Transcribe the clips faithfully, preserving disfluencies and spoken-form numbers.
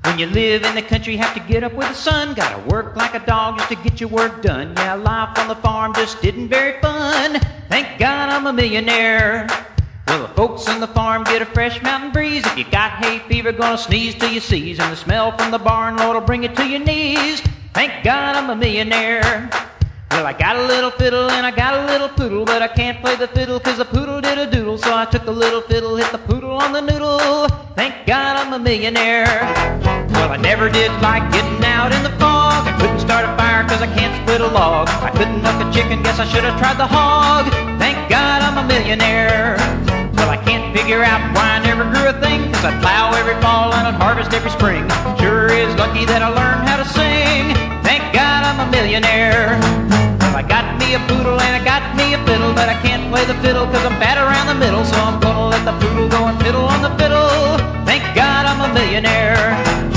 When you live in the country, have to get up with the sun. Gotta work like a dog just to get your work done. Yeah, life on the farm just isn't very fun. Thank God I'm a millionaire. Well, the folks on the farm get a fresh mountain breeze. If you got hay fever, gonna sneeze till you seize. And the smell from the barn, Lord, will bring it to your knees. Thank God I'm a millionaire. Well, I got a little fiddle and I got a little poodle, but I can't play the fiddle cause the poodle did a doodle. So I took the little fiddle, hit the poodle on the noodle. Thank God I'm a millionaire. Well, I never did like getting out in the fog. I couldn't start a fire cause I can't split a log. I couldn't milk a chicken, guess I should have tried the hog. Thank God I'm a millionaire. Well, I can't figure out why I never grew a thing, cause I'd plow every fall and I'd harvest every spring. Sure is lucky that I learned how to sing. Thank God I'm a millionaire. Well, I got me a poodle and I got me a fiddle, but I can't play the fiddle cause I'm bad around the middle. So I'm gonna let the poodle go and fiddle on the fiddle. Thank God I'm a millionaire.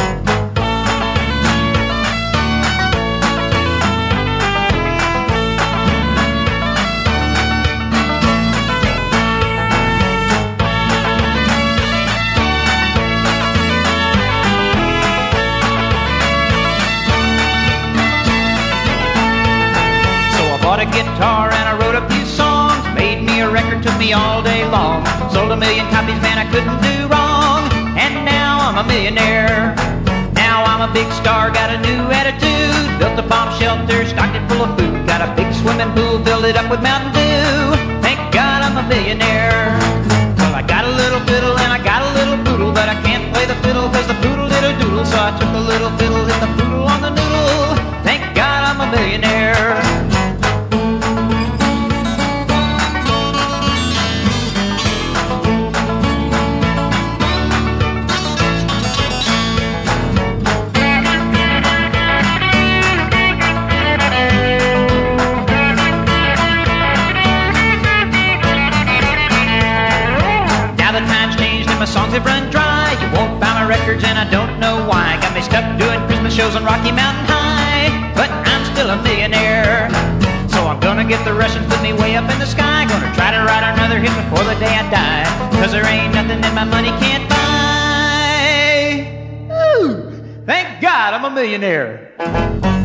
Bought a guitar and I wrote a few songs. Made me a record, took me all day long. Sold a million copies, man, I couldn't do wrong. And now I'm a millionaire. Now I'm a big star, got a new attitude. Built a bomb shelter, stocked it full of food. Got a big swimming pool, filled it up with Mountain Dew. Thank God I'm a millionaire. Well, I got a little fiddle and I got a little poodle, but I can't play the fiddle cause the poodle did a doodle. So I took a little fiddle, hit the poodle on the noodle. Thank God I'm a millionaire. My songs have run dry. You won't buy my records and I don't know why. Got me stuck doing Christmas shows on Rocky Mountain High. But I'm still a millionaire. So I'm gonna get the Russians, put me way up in the sky. Gonna try to write another hit before the day I die. Cause there ain't nothing that my money can't buy. Ooh, thank God I'm a millionaire.